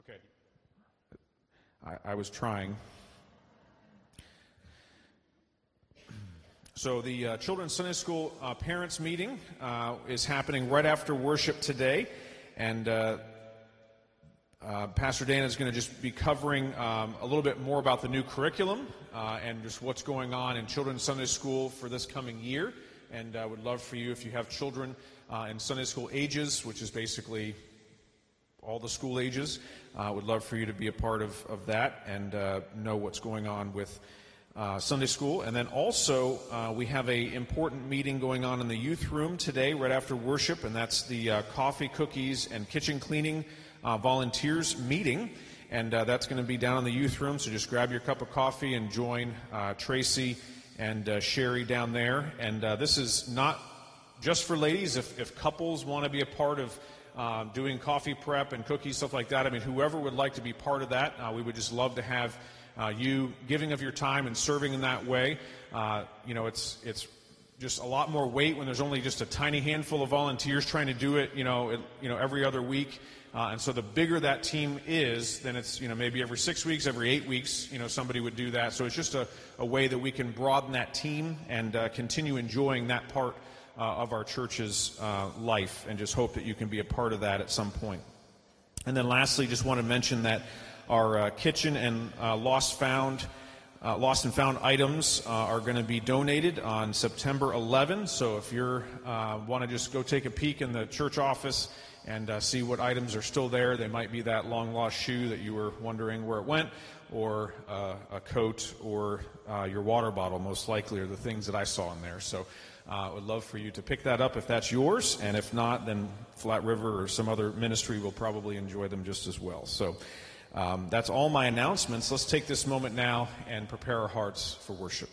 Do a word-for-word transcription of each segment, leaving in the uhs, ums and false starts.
Okay. I, I was trying. So the uh, Children's Sunday School uh, Parents Meeting uh, is happening right after worship today, and uh, uh, Pastor Dana is going to just be covering um, a little bit more about the new curriculum uh, and just what's going on in Children's Sunday School for this coming year. And I would love for you, if you have children uh, in Sunday school ages, which is basically all the school ages, I uh, would love for you to be a part of, of that and uh, know what's going on with Uh, Sunday school. And then also uh, we have a important meeting going on in the youth room today right after worship, and that's the uh, coffee, cookies, and kitchen cleaning uh, volunteers meeting, and uh, that's going to be down in the youth room. So just grab your cup of coffee and join uh, Tracy and uh, Sherry down there. And uh, this is not just for ladies. If, if couples want to be a part of uh, doing coffee prep and cookies, stuff like that, I mean, whoever would like to be part of that, uh, we would just love to have Uh, you giving of your time and serving in that way. Uh, you know, it's it's just a lot more weight when there's only just a tiny handful of volunteers trying to do it, you know, it, you know, every other week. Uh, and so the bigger that team is, then it's, you know, maybe every six weeks, every eight weeks, you know, somebody would do that. So it's just a, a way that we can broaden that team and uh, continue enjoying that part uh, of our church's uh, life, and just hope that you can be a part of that at some point. And then lastly, just want to mention that our uh, kitchen and uh, lost found, uh, lost and found items uh, are going to be donated on September eleventh. So if you uh, want to just go take a peek in the church office and uh, see what items are still there, they might be that long lost shoe that you were wondering where it went, or uh, a coat, or uh, your water bottle. Most likely are the things that I saw in there. So I uh, would love for you to pick that up if that's yours, and if not, then Flat River or some other ministry will probably enjoy them just as well. So. Um, that's all my announcements. Let's take this moment now and prepare our hearts for worship.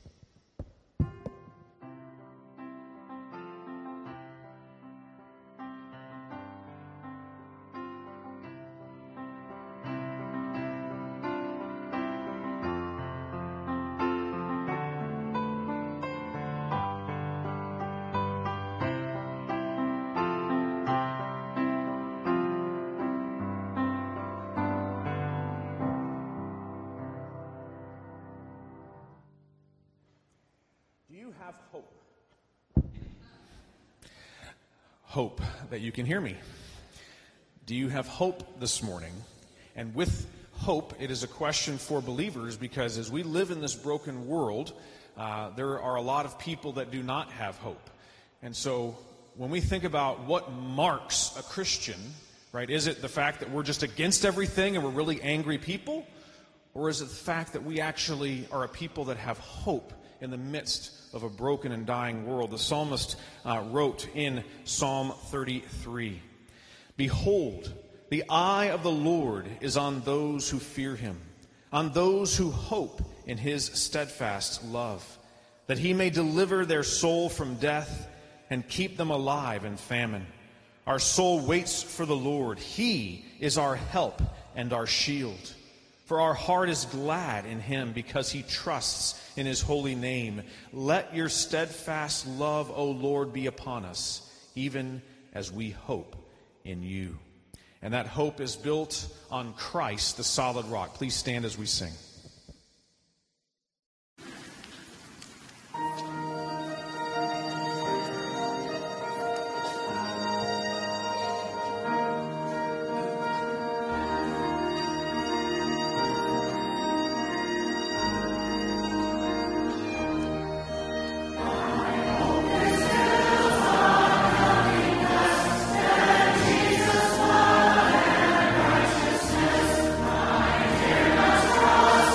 Hope. Hope that you can hear me. Do you have hope this morning? And with hope, it is a question for believers, because as we live in this broken world, uh, there are a lot of people that do not have hope. And so when we think about what marks a Christian, right, is it the fact that we're just against everything and we're really angry people? Or is it the fact that we actually are a people that have hope in the midst of a broken and dying world? The psalmist uh, wrote in Psalm thirty-three, "Behold, the eye of the Lord is on those who fear him, on those who hope in his steadfast love, that he may deliver their soul from death and keep them alive in famine. Our soul waits for the Lord. He is our help and our shield. For our heart is glad in him, because he trusts in his holy name. Let your steadfast love, O Lord, be upon us, even as we hope in you." And that hope is built on Christ, the solid rock. Please stand as we sing. Cross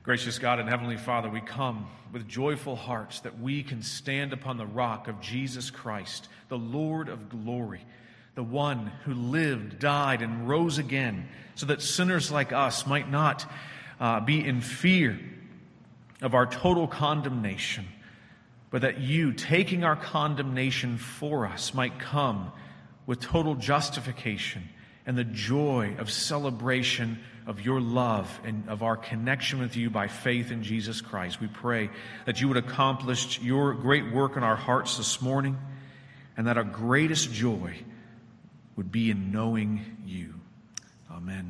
Gracious God and Heavenly Father, we come with joyful hearts that we can stand upon the rock of Jesus Christ, the Lord of glory, the one who lived, died, and rose again, so that sinners like us might not uh, be in fear of our total condemnation, but that you, taking our condemnation for us, might come with total justification and the joy of celebration of your love and of our connection with you by faith in Jesus Christ. We pray that you would accomplish your great work in our hearts this morning, and that our greatest joy would be in knowing you. Amen.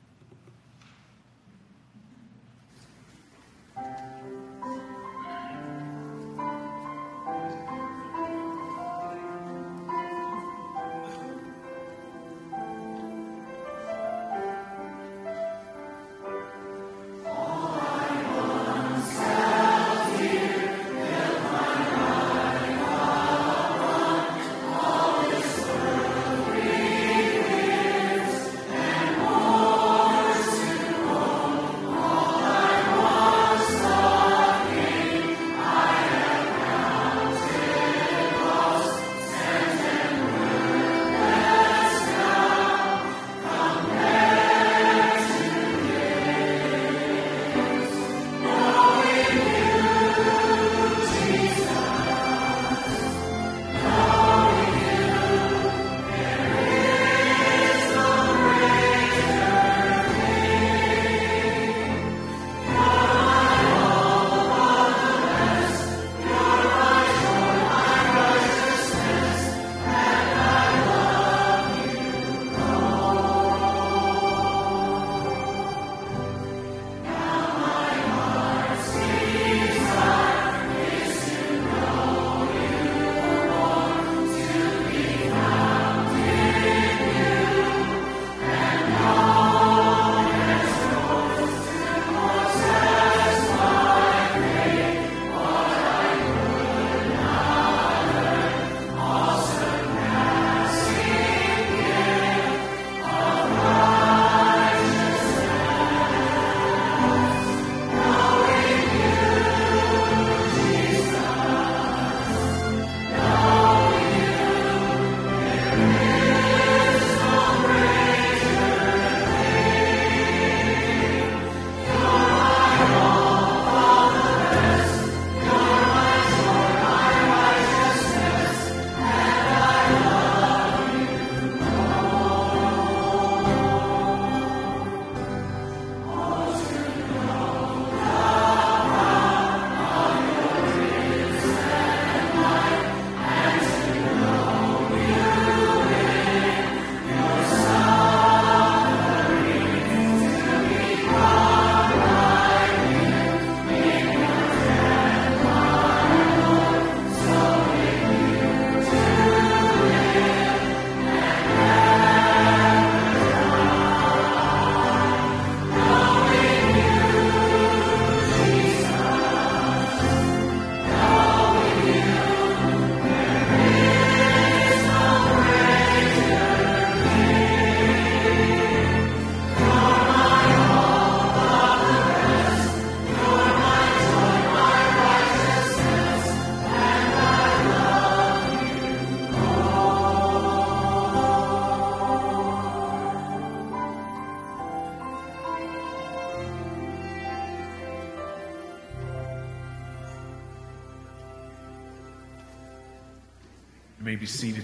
You may be seated.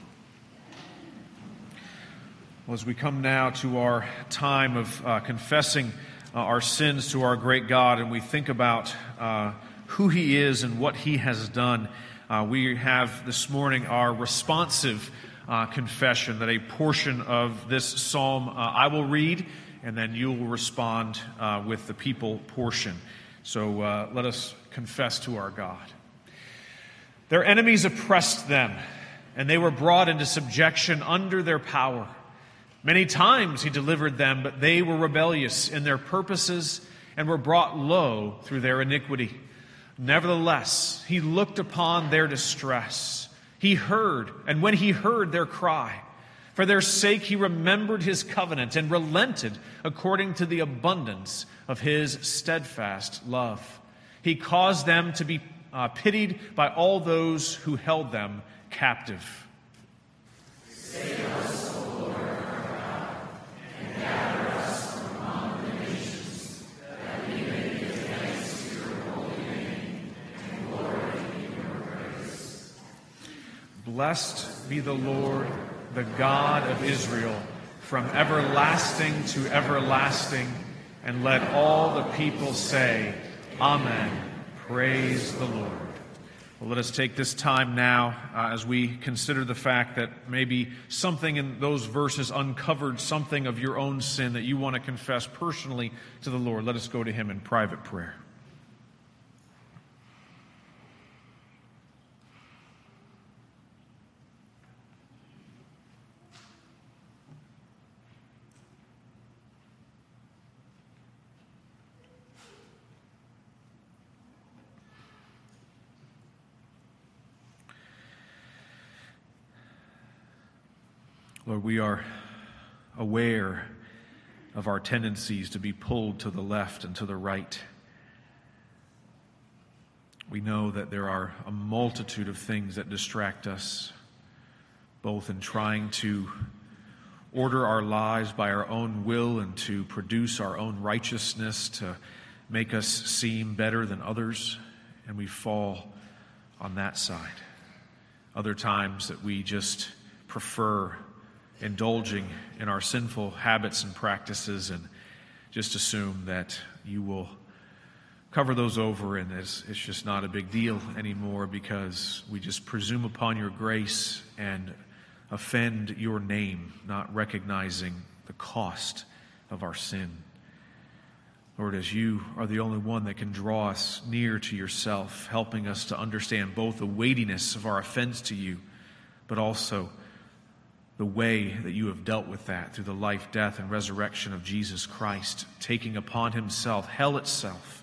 Well, as we come now to our time of uh, confessing uh, our sins to our great God, and we think about uh, who He is and what He has done, uh, we have this morning our responsive uh, confession that a portion of this psalm uh, I will read, and then you will respond uh, with the people portion. So uh, let us confess to our God. Their enemies oppressed them, and they were brought into subjection under their power. Many times He delivered them, but they were rebellious in their purposes and were brought low through their iniquity. Nevertheless, He looked upon their distress. He heard, and when He heard their cry, For their sake he remembered his covenant and relented according to the abundance of his steadfast love. He caused them to be uh, pitied by all those who held them captive. Save us, O Lord our God, and gather us from among the nations, that we may give thanks to your holy name and glory in your praise. Blessed be the Lord, the God of Israel, from everlasting to everlasting. And let all the people say, Amen. Praise the Lord. Well, let us take this time now uh, as we consider the fact that maybe something in those verses uncovered something of your own sin that you want to confess personally to the Lord. Let us go to him in private prayer. Lord, we are aware of our tendencies to be pulled to the left and to the right. We know that there are a multitude of things that distract us, both in trying to order our lives by our own will and to produce our own righteousness to make us seem better than others, and we fall on that side. Other times that we just prefer indulging in our sinful habits and practices and just assume that you will cover those over and it's, it's just not a big deal anymore because we just presume upon your grace and offend your name, not recognizing the cost of our sin. Lord, as you are the only one that can draw us near to yourself, helping us to understand both the weightiness of our offense to you, but also the way that you have dealt with that through the life, death, and resurrection of Jesus Christ, taking upon himself hell itself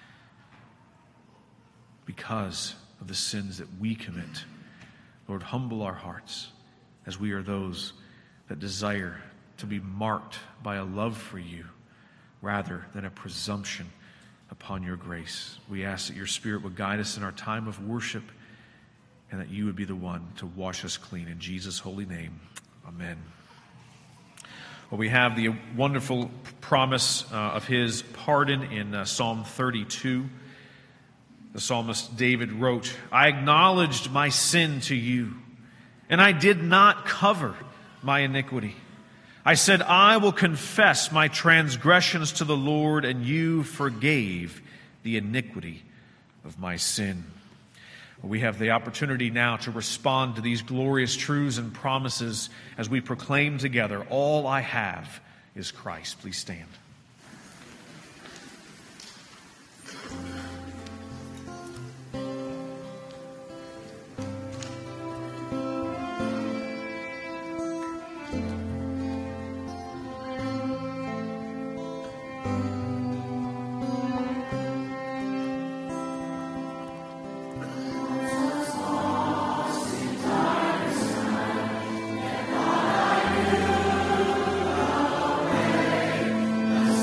because of the sins that we commit. Lord, humble our hearts as we are those that desire to be marked by a love for you rather than a presumption upon your grace. We ask that your Spirit would guide us in our time of worship and that you would be the one to wash us clean. In Jesus' holy name, amen. Well, we have the wonderful promise uh, of his pardon in uh, Psalm thirty-two. The psalmist David wrote, I acknowledged my sin to you, and I did not cover my iniquity. I said, I will confess my transgressions to the Lord, and you forgave the iniquity of my sin. We have the opportunity now to respond to these glorious truths and promises as we proclaim together, all I have is Christ. Please stand. Thank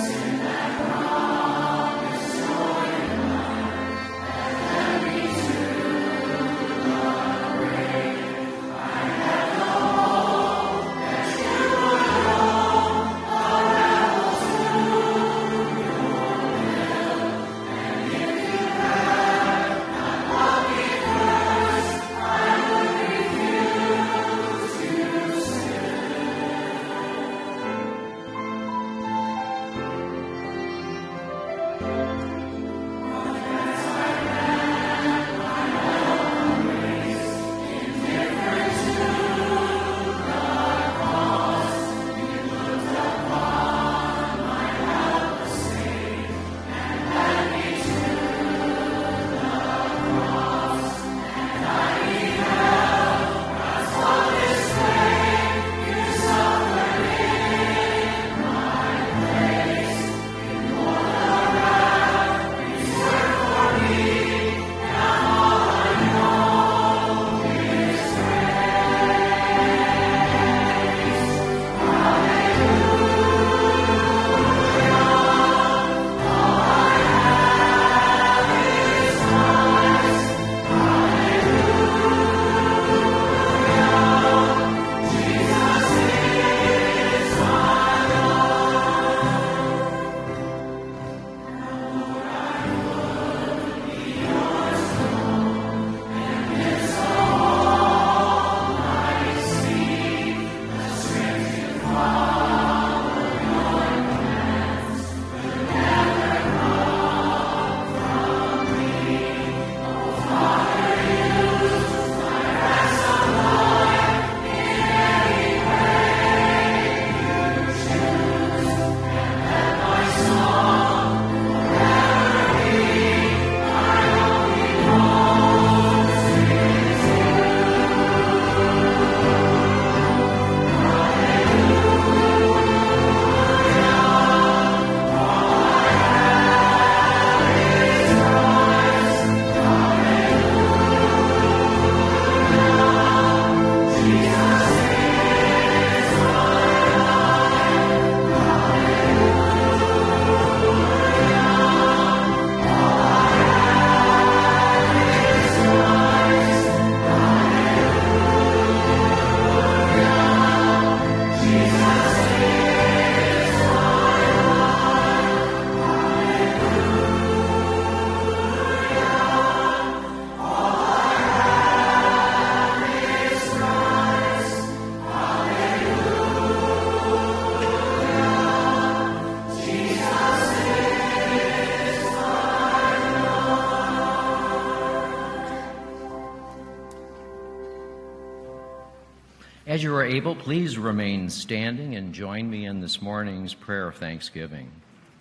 As you are able, please remain standing and join me in this morning's prayer of thanksgiving.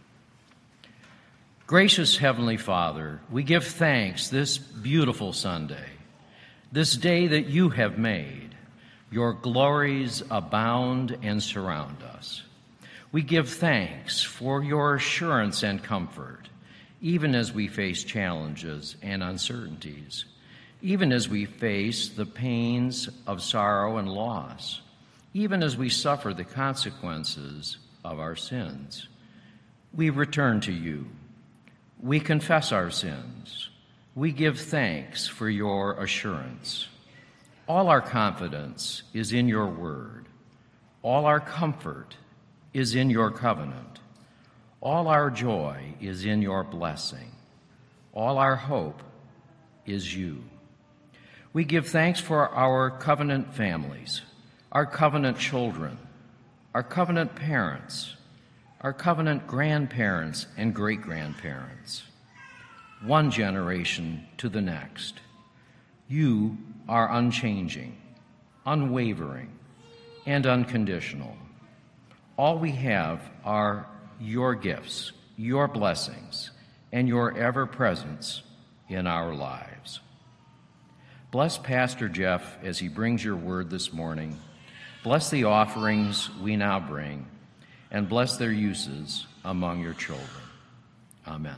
Gracious Heavenly Father, we give thanks this beautiful Sunday, this day that you have made. Your glories abound and surround us. We give thanks for your assurance and comfort, even as we face challenges and uncertainties, even as we face the pains of sorrow and loss, even as we suffer the consequences of our sins. We return to you. We confess our sins. We give thanks for your assurance. All our confidence is in your word. All our comfort is in your covenant. All our joy is in your blessing. All our hope is you. We give thanks for our covenant families, our covenant children, our covenant parents, our covenant grandparents and great-grandparents, one generation to the next. You are unchanging, unwavering, and unconditional. All we have are your gifts, your blessings, and your ever-presence in our lives. Bless Pastor Jeff as he brings your word this morning. Bless the offerings we now bring, and bless their uses among your children. Amen.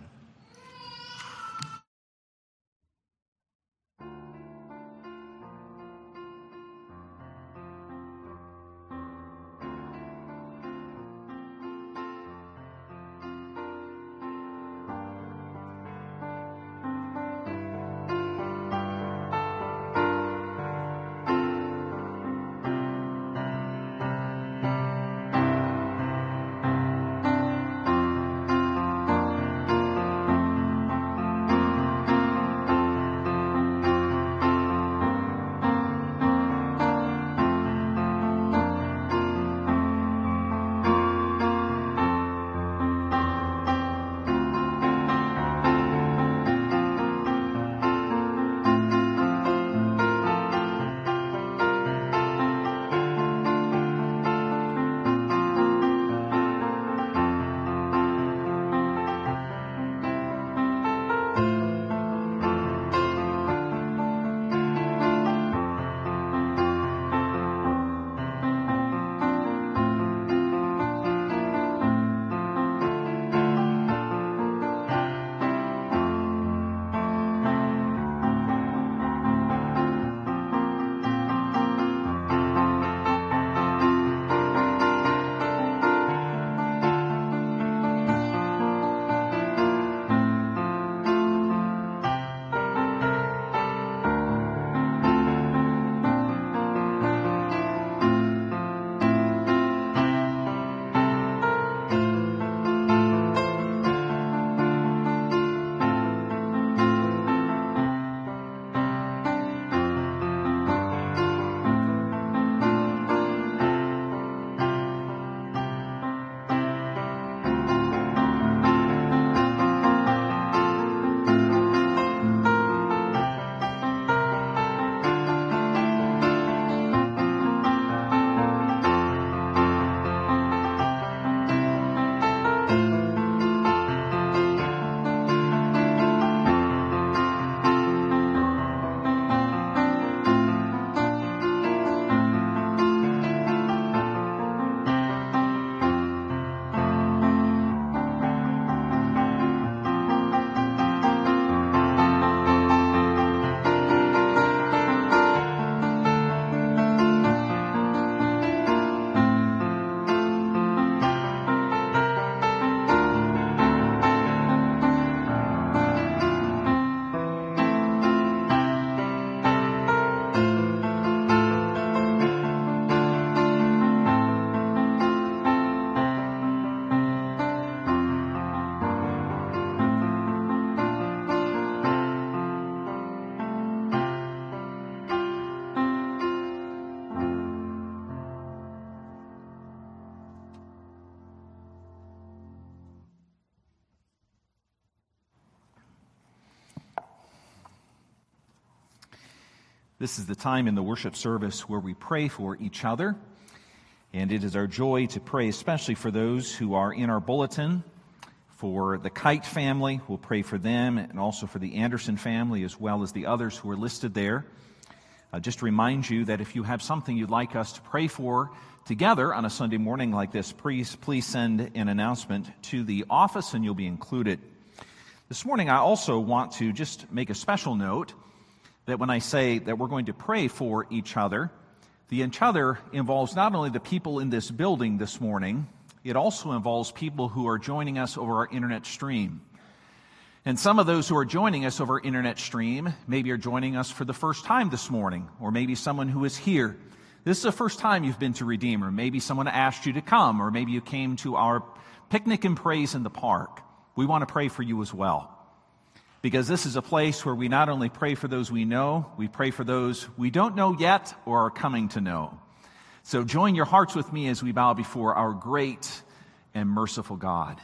This is the time in the worship service where we pray for each other, and it is our joy to pray especially for those who are in our bulletin. For the Kite family, we'll pray for them, and also for the Anderson family, as well as the others who are listed there. Uh, just to remind you that if you have something you'd like us to pray for together on a Sunday morning like this, please, please send an announcement to the office and you'll be included. This morning I also want to just make a special note that when I say that we're going to pray for each other, the each other involves not only the people in this building this morning, it also involves people who are joining us over our internet stream. And some of those who are joining us over our internet stream maybe are joining us for the first time this morning, or maybe someone who is here. This is the first time you've been to Redeemer. Maybe someone asked you to come, or maybe you came to our picnic and praise in the park. We want to pray for you as well, because this is a place where we not only pray for those we know, we pray for those we don't know yet or are coming to know. So join your hearts with me as we bow before our great and merciful God.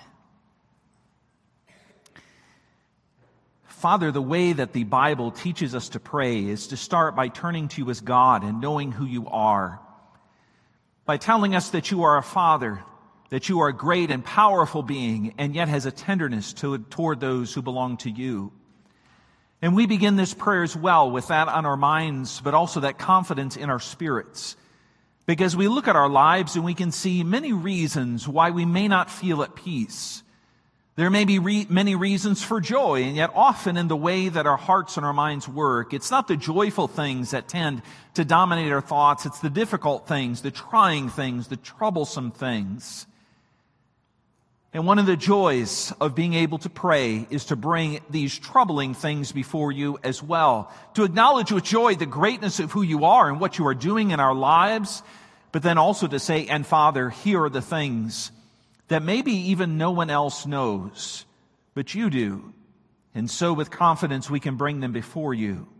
Father, the way that the Bible teaches us to pray is to start by turning to you as God and knowing who you are. By telling us that you are a Father, that you are a great and powerful being, and yet has a tenderness to, toward those who belong to you. And we begin this prayer as well with that on our minds, but also that confidence in our spirits. Because we look at our lives and we can see many reasons why we may not feel at peace. There may be re- many reasons for joy, and yet often in the way that our hearts and our minds work, it's not the joyful things that tend to dominate our thoughts. It's the difficult things, the trying things, the troublesome things. And one of the joys of being able to pray is to bring these troubling things before you as well. To acknowledge with joy the greatness of who you are and what you are doing in our lives, but then also to say, and Father, here are the things that maybe even no one else knows, but you do. And so with confidence we can bring them before you.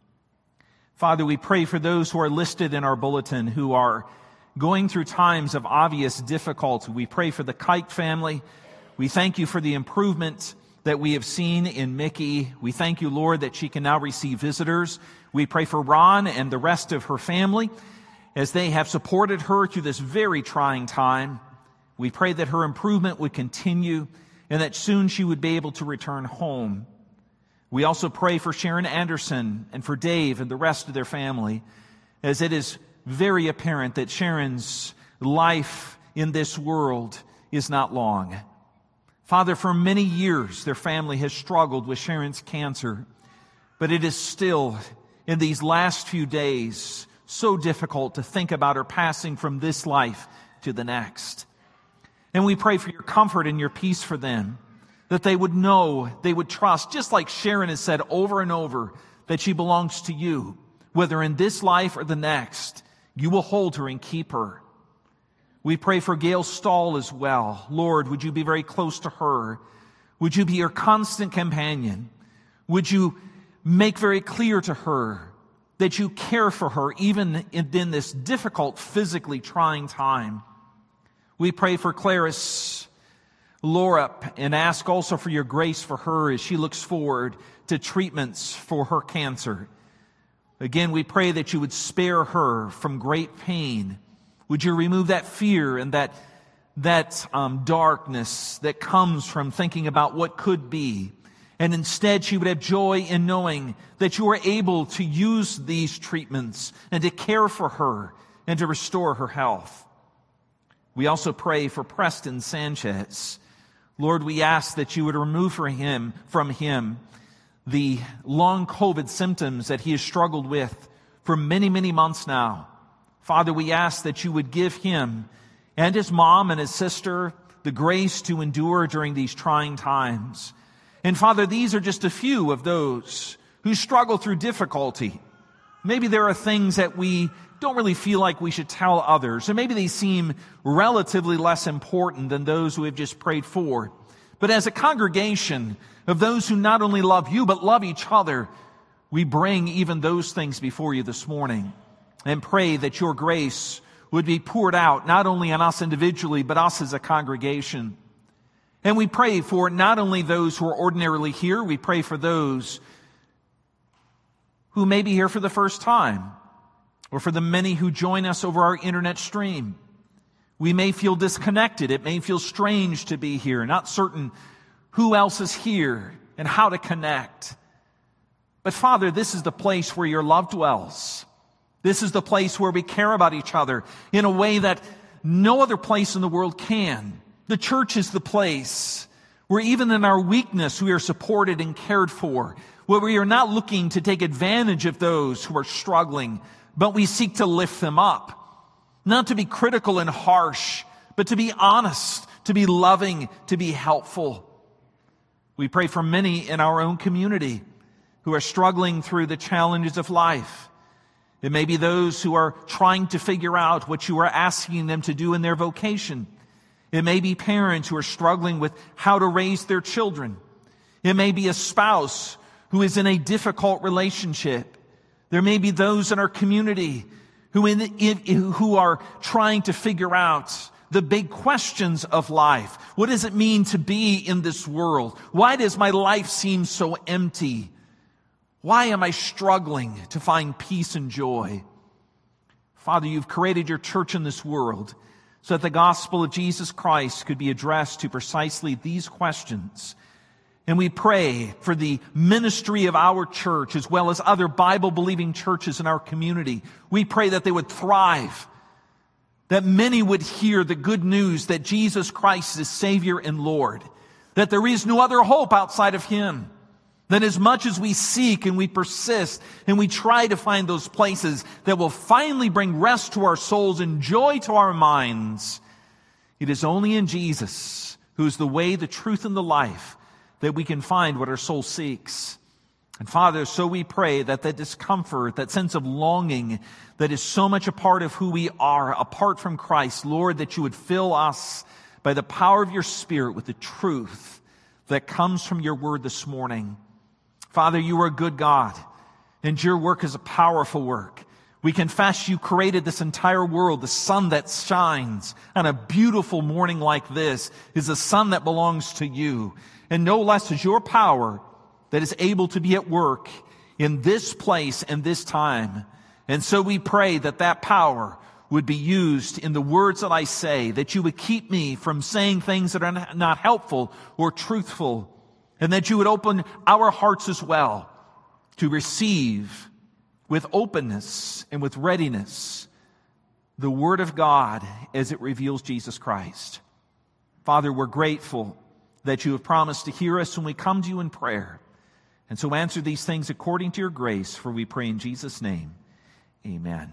Father, we pray for those who are listed in our bulletin who are going through times of obvious difficulty. We pray for the Kite family. We thank you for the improvement that we have seen in Mickey. We thank you, Lord, that she can now receive visitors. We pray for Ron and the rest of her family as they have supported her through this very trying time. We pray that her improvement would continue and that soon she would be able to return home. We also pray for Sharon Anderson and for Dave and the rest of their family, as it is very apparent that Sharon's life in this world is not long. Father, for many years their family has struggled with Sharon's cancer, but it is still, in these last few days, so difficult to think about her passing from this life to the next. And we pray for your comfort and your peace for them, that they would know, they would trust, just like Sharon has said over and over, that she belongs to you. Whether in this life or the next, you will hold her and keep her. We pray for Gail Stahl as well. Lord, would you be very close to her? Would you be her constant companion? Would you make very clear to her that you care for her even in, in this difficult, physically trying time? We pray for Clarice Lorup and ask also for your grace for her as she looks forward to treatments for her cancer. Again, we pray that you would spare her from great pain. Would you remove that fear and that, that um, darkness that comes from thinking about what could be. And instead, she would have joy in knowing that you are able to use these treatments and to care for her and to restore her health. We also pray for Preston Sanchez. Lord, we ask that you would remove for him, from him the long COVID symptoms that he has struggled with for many, many months now. Father, we ask that you would give him and his mom and his sister the grace to endure during these trying times. And Father, these are just a few of those who struggle through difficulty. Maybe there are things that we don't really feel like we should tell others, or maybe they seem relatively less important than those who have just prayed for. But as a congregation of those who not only love you, but love each other, we bring even those things before you this morning and pray that your grace would be poured out, not only on us individually, but us as a congregation. And we pray for not only those who are ordinarily here, we pray for those who may be here for the first time, or for the many who join us over our internet stream. We may feel disconnected. It may feel strange to be here, not certain who else is here and how to connect. But Father, this is the place where your love dwells. This is the place where we care about each other in a way that no other place in the world can. The church is the place where even in our weakness we are supported and cared for, where we are not looking to take advantage of those who are struggling, but we seek to lift them up. Not to be critical and harsh, but to be honest, to be loving, to be helpful. We pray for many in our own community who are struggling through the challenges of life. It may be those who are trying to figure out what you are asking them to do in their vocation. It may be parents who are struggling with how to raise their children. It may be a spouse who is in a difficult relationship. There may be those in our community who, in, in, who are trying to figure out the big questions of life. What does it mean to be in this world? Why does my life seem so empty? Why am I struggling to find peace and joy? Father, you've created your church in this world so that the gospel of Jesus Christ could be addressed to precisely these questions. And we pray for the ministry of our church as well as other Bible-believing churches in our community. We pray that they would thrive, that many would hear the good news that Jesus Christ is Savior and Lord, that there is no other hope outside of Him, that as much as we seek and we persist and we try to find those places that will finally bring rest to our souls and joy to our minds, it is only in Jesus, who is the way, the truth, and the life, that we can find what our soul seeks. And Father, so we pray that that discomfort, that sense of longing that is so much a part of who we are apart from Christ, Lord, that you would fill us by the power of your Spirit with the truth that comes from your word this morning. Father, you are a good God, and your work is a powerful work. We confess you created this entire world. The sun that shines on a beautiful morning like this is the sun that belongs to you. And no less is your power that is able to be at work in this place and this time. And so we pray that that power would be used in the words that I say, that you would keep me from saying things that are not helpful or truthful, and that you would open our hearts as well to receive with openness and with readiness the Word of God as it reveals Jesus Christ. Father, we're grateful that you have promised to hear us when we come to you in prayer. And so answer these things according to your grace, for we pray in Jesus' name. Amen.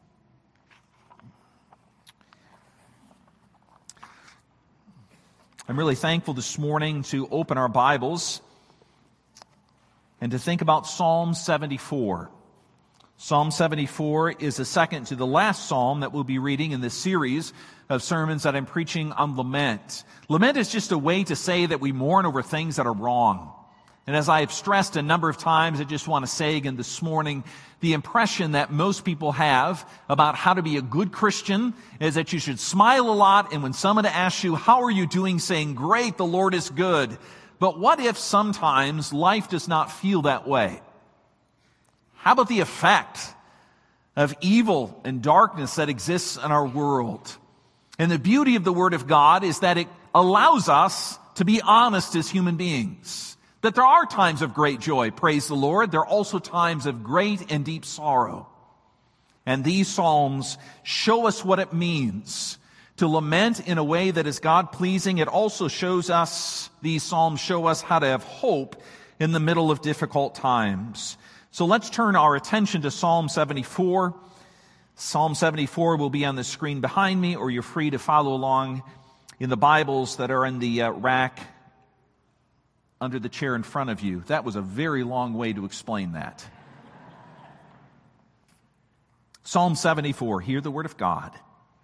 I'm really thankful this morning to open our Bibles and to think about Psalm seventy-four. Psalm seventy-four is the second to the last psalm that we'll be reading in this series of sermons that I'm preaching on lament. Lament is just a way to say that we mourn over things that are wrong. And as I have stressed a number of times, I just want to say again this morning, the impression that most people have about how to be a good Christian is that you should smile a lot, and when someone asks you, how are you doing, saying, great, the Lord is good. But what if sometimes life does not feel that way? How about the effect of evil and darkness that exists in our world? And the beauty of the Word of God is that it allows us to be honest as human beings. That there are times of great joy, praise the Lord. There are also times of great and deep sorrow. And these Psalms show us what it means to lament in a way that is God-pleasing. It also shows us, these Psalms show us how to have hope in the middle of difficult times. So let's turn our attention to Psalm seventy-four. Psalm seventy-four will be on the screen behind me, or you're free to follow along in the Bibles that are in the uh, rack under the chair in front of you. That was a very long way to explain that. Psalm seventy-four, hear the word of God.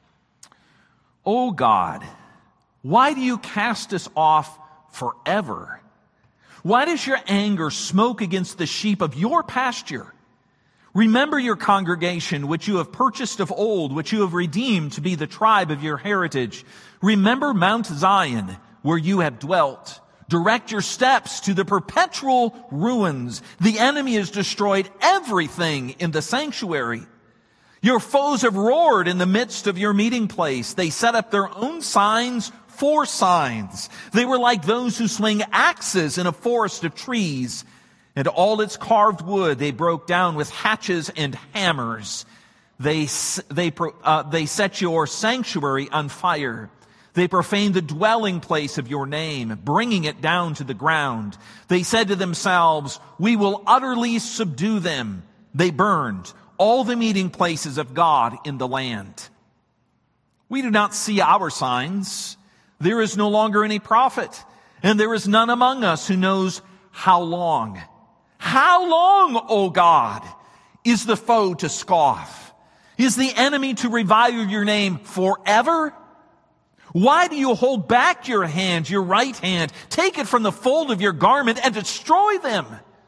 O God, why do you cast us off forever? Why does your anger smoke against the sheep of your pasture? Remember your congregation, which you have purchased of old, which you have redeemed to be the tribe of your heritage. Remember Mount Zion, where you have dwelt. Direct your steps to the perpetual ruins. The enemy has destroyed everything in the sanctuary. Your foes have roared in the midst of your meeting place. They set up their own signs for signs. They were like those who swing axes in a forest of trees. And all its carved wood they broke down with hatches and hammers. They, they, uh, they set your sanctuary on fire. They profaned the dwelling place of your name, bringing it down to the ground. They said to themselves, we will utterly subdue them. They burned all the meeting places of God in the land. We do not see our signs. There is no longer any prophet, and there is none among us who knows how long. How long, O God, is the foe to scoff? Is the enemy to revile your name forever? Why do you hold back your hand, your right hand? Take it from the fold of your garment and destroy them.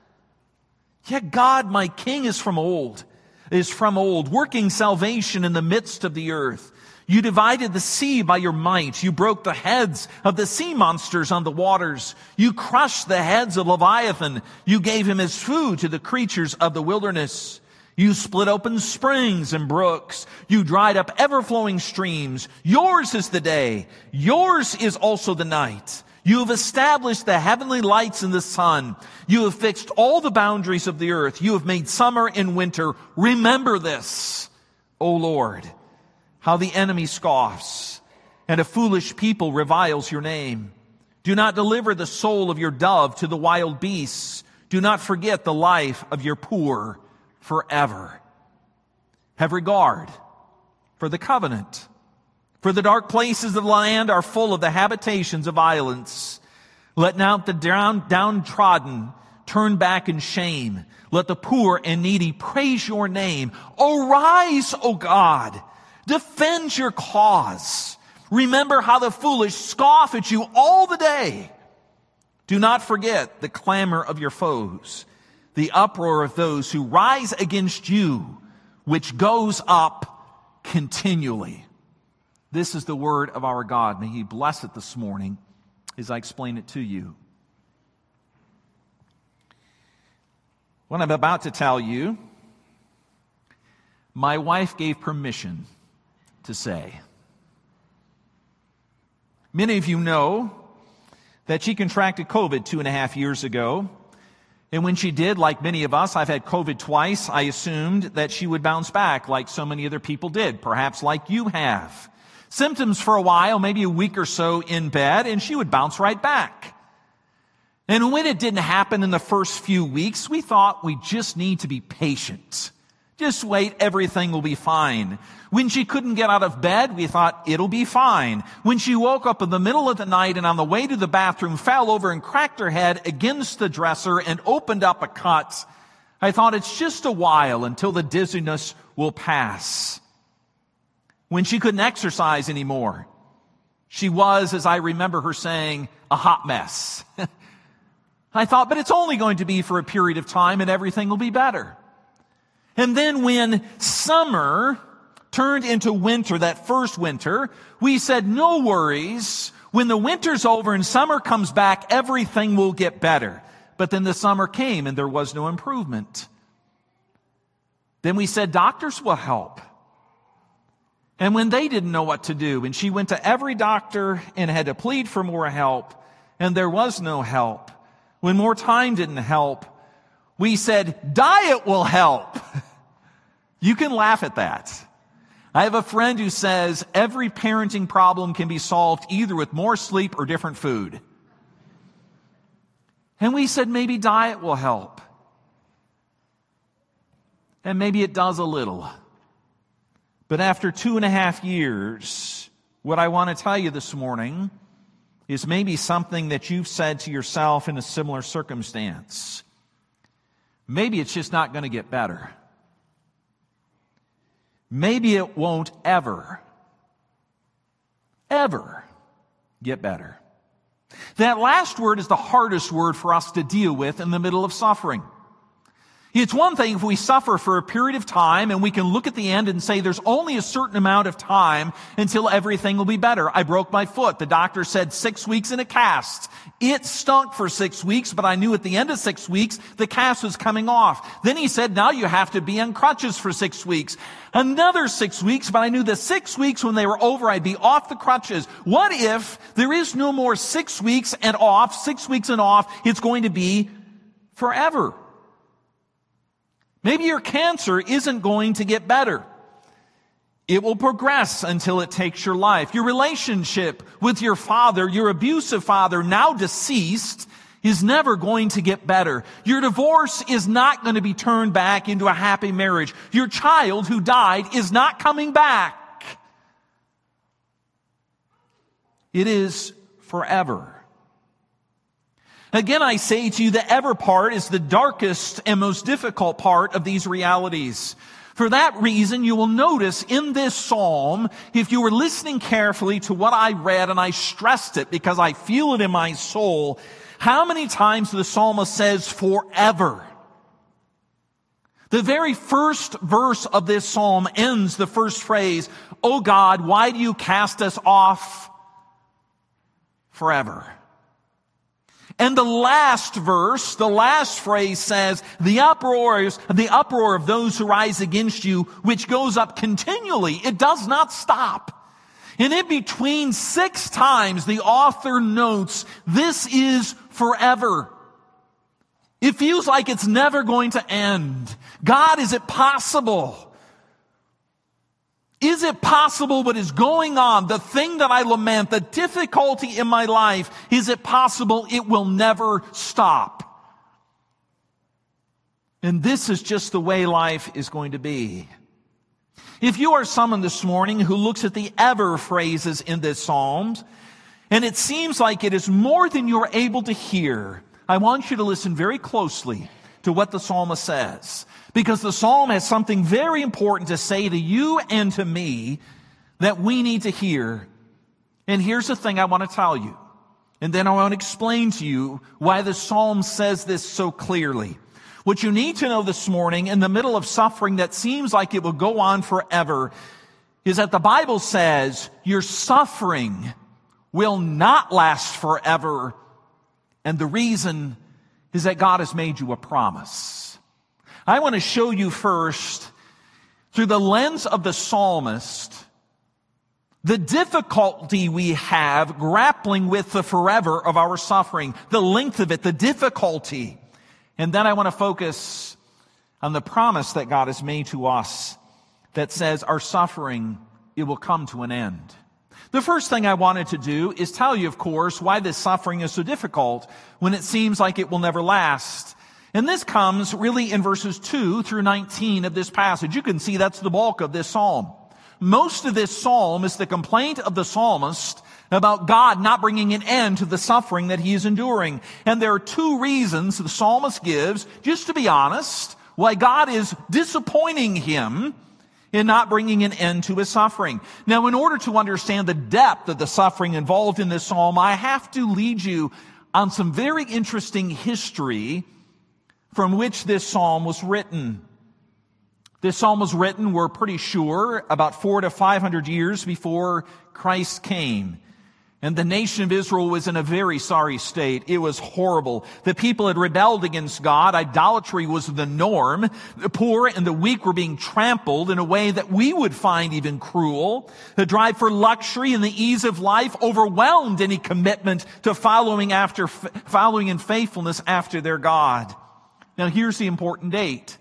Yet God, my King, is from old, is from old, working salvation in the midst of the earth. You divided the sea by your might. You broke the heads of the sea monsters on the waters. You crushed the heads of Leviathan. You gave him his food to the creatures of the wilderness. You split open springs and brooks. You dried up ever-flowing streams. Yours is the day. Yours is also the night. You have established the heavenly lights in the sun. You have fixed all the boundaries of the earth. You have made summer and winter. Remember this, O Lord, how the enemy scoffs and a foolish people reviles your name. Do not deliver the soul of your dove to the wild beasts. Do not forget the life of your poor forever. Have regard for the covenant. For the dark places of the land are full of the habitations of violence. Let not the down, downtrodden turn back in shame. Let the poor and needy praise your name. Arise, O God. Defend your cause. Remember how the foolish scoff at you all the day. Do not forget the clamor of your foes, the uproar of those who rise against you, which goes up continually. This is the word of our God. May He bless it this morning as I explain it to you. What I'm about to tell you, my wife gave permission to say. Many of you know that she contracted COVID two and a half years ago. And when she did, like many of us, I've had COVID twice, I assumed that she would bounce back like so many other people did, perhaps like you have. Symptoms for a while, maybe a week or so in bed, and she would bounce right back. And when it didn't happen in the first few weeks, we thought we just need to be patient. Just wait, everything will be fine. When she couldn't get out of bed, we thought it'll be fine. When she woke up in the middle of the night and on the way to the bathroom fell over and cracked her head against the dresser and opened up a cut, I thought it's just a while until the dizziness will pass. When she couldn't exercise anymore, she was, as I remember her saying, a hot mess. I thought, but it's only going to be for a period of time and everything will be better. And then when summer turned into winter, that first winter, we said, no worries. When the winter's over and summer comes back, everything will get better. But then the summer came and there was no improvement. Then we said, doctors will help. And when they didn't know what to do, and she went to every doctor and had to plead for more help, and there was no help. When more time didn't help, we said, diet will help. You can laugh at that. I have a friend who says every parenting problem can be solved either with more sleep or different food. And we said maybe diet will help. And maybe it does a little. But after two and a half years, what I want to tell you this morning is maybe something that you've said to yourself in a similar circumstance. Maybe it's just not going to get better. Maybe it won't ever, ever get better. That last word is the hardest word for us to deal with in the middle of suffering. It's one thing if we suffer for a period of time and we can look at the end and say there's only a certain amount of time until everything will be better. I broke my foot. The doctor said six weeks in a cast. It stunk for six weeks, but I knew at the end of six weeks the cast was coming off. Then he said, now you have to be on crutches for six weeks. Another six weeks, but I knew the six weeks when they were over, I'd be off the crutches. What if there is no more six weeks and off, six weeks and off? It's going to be forever. Maybe your cancer isn't going to get better. It will progress until it takes your life. Your relationship with your father, your abusive father, now deceased, is never going to get better. Your divorce is not going to be turned back into a happy marriage. Your child who died is not coming back. It is forever. Again, I say to you, the ever part is the darkest and most difficult part of these realities. For that reason, you will notice in this psalm, if you were listening carefully to what I read, and I stressed it because I feel it in my soul, how many times the psalmist says forever. The very first verse of this psalm ends the first phrase, "O God, why do you cast us off forever?" And the last verse, the last phrase says, the uproars, the uproar of those who rise against you, which goes up continually. It does not stop. And in between six times, the author notes, this is forever. It feels like it's never going to end. God, is it possible? Is it possible what is going on, the thing that I lament, the difficulty in my life, is it possible it will never stop? And this is just the way life is going to be. If you are someone this morning who looks at the ever phrases in this psalm, and it seems like it is more than you're able to hear, I want you to listen very closely to what the psalmist says. Because the psalm has something very important to say to you and to me that we need to hear. And here's the thing I want to tell you. And then I want to explain to you why the psalm says this so clearly. What you need to know this morning in the middle of suffering that seems like it will go on forever is that the Bible says your suffering will not last forever. And the reason is that God has made you a promise. I want to show you first, through the lens of the psalmist, the difficulty we have grappling with the forever of our suffering, the length of it, the difficulty. And then I want to focus on the promise that God has made to us that says our suffering, it will come to an end. The first thing I wanted to do is tell you, of course, why this suffering is so difficult when it seems like it will never last. And this comes really in verses two through nineteen of this passage. You can see that's the bulk of this psalm. Most of this psalm is the complaint of the psalmist about God not bringing an end to the suffering that he is enduring. And there are two reasons the psalmist gives, just to be honest, why God is disappointing him in not bringing an end to his suffering. Now, in order to understand the depth of the suffering involved in this psalm, I have to lead you on some very interesting history from which this psalm was written. This psalm was written, we're pretty sure, about four to five hundred years before Christ came. And the nation of Israel was in a very sorry state. It was horrible. The people had rebelled against God. Idolatry was the norm. The poor and the weak were being trampled in a way that we would find even cruel. The drive for luxury and the ease of life overwhelmed any commitment to following after, following in faithfulness after their God. Now here's the important date.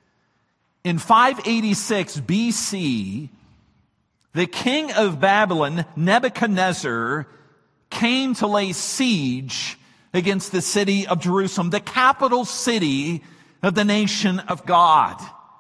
In five eighty-six B C, the king of Babylon, Nebuchadnezzar, came to lay siege against the city of Jerusalem, the capital city of the nation of God.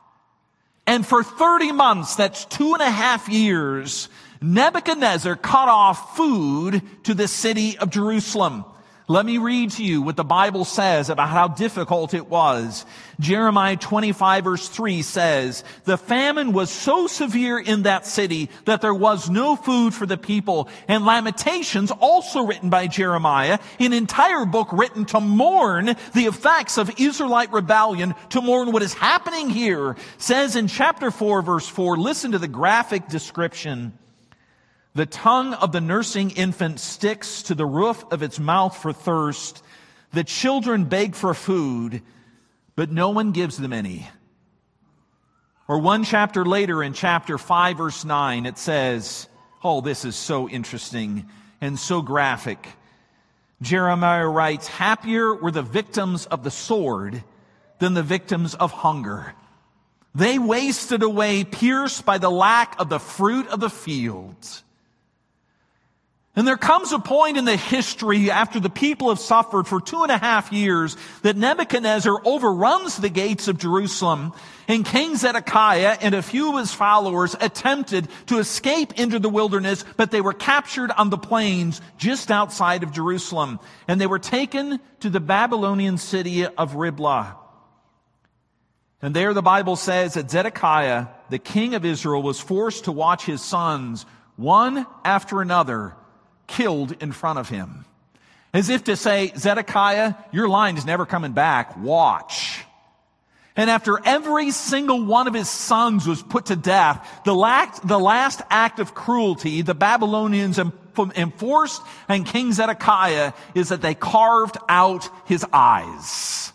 And for thirty months, that's two and a half years, Nebuchadnezzar cut off food to the city of Jerusalem. Let me read to you what the Bible says about how difficult it was. Jeremiah twenty-five verse three says, "The famine was so severe in that city that there was no food for the people." And Lamentations, also written by Jeremiah, an entire book written to mourn the effects of Israelite rebellion, to mourn what is happening here, says in chapter four verse four, listen to the graphic description. "The tongue of the nursing infant sticks to the roof of its mouth for thirst. The children beg for food, but no one gives them any." Or one chapter later in chapter five verse nine, it says, oh, this is so interesting and so graphic. Jeremiah writes, "Happier were the victims of the sword than the victims of hunger. They wasted away, pierced by the lack of the fruit of the fields." And there comes a point in the history after the people have suffered for two and a half years that Nebuchadnezzar overruns the gates of Jerusalem, and King Zedekiah and a few of his followers attempted to escape into the wilderness, but they were captured on the plains just outside of Jerusalem, and they were taken to the Babylonian city of Riblah. And there the Bible says that Zedekiah, the king of Israel, was forced to watch his sons, one after another, killed in front of him. As if to say, Zedekiah, your line is never coming back. Watch. And after every single one of his sons was put to death, the last, the last act of cruelty the Babylonians enforced on King Zedekiah is that they carved out his eyes,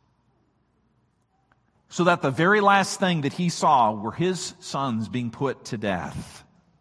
so that the very last thing that he saw were his sons being put to death.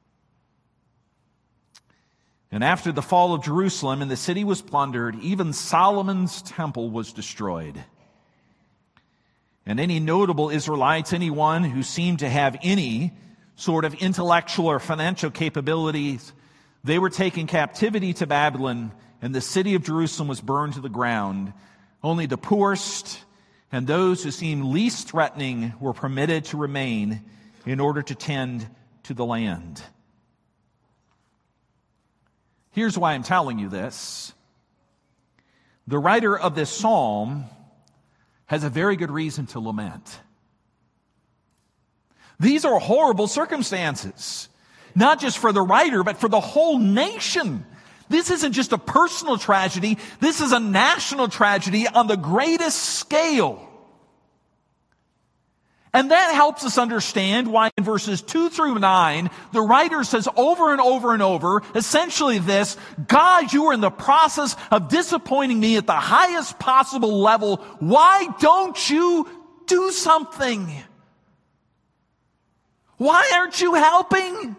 And after the fall of Jerusalem and the city was plundered, even Solomon's temple was destroyed. And any notable Israelites, anyone who seemed to have any sort of intellectual or financial capabilities, they were taken captivity to Babylon, and the city of Jerusalem was burned to the ground. Only the poorest and those who seemed least threatening were permitted to remain in order to tend to the land. Here's why I'm telling you this. The writer of this psalm has a very good reason to lament. These are horrible circumstances, not just for the writer, but for the whole nation. This isn't just a personal tragedy. This is a national tragedy on the greatest scale. And that helps us understand why in verses two through nine, the writer says over and over and over, essentially this: God, you are in the process of disappointing me at the highest possible level. Why don't you do something? Why aren't you helping?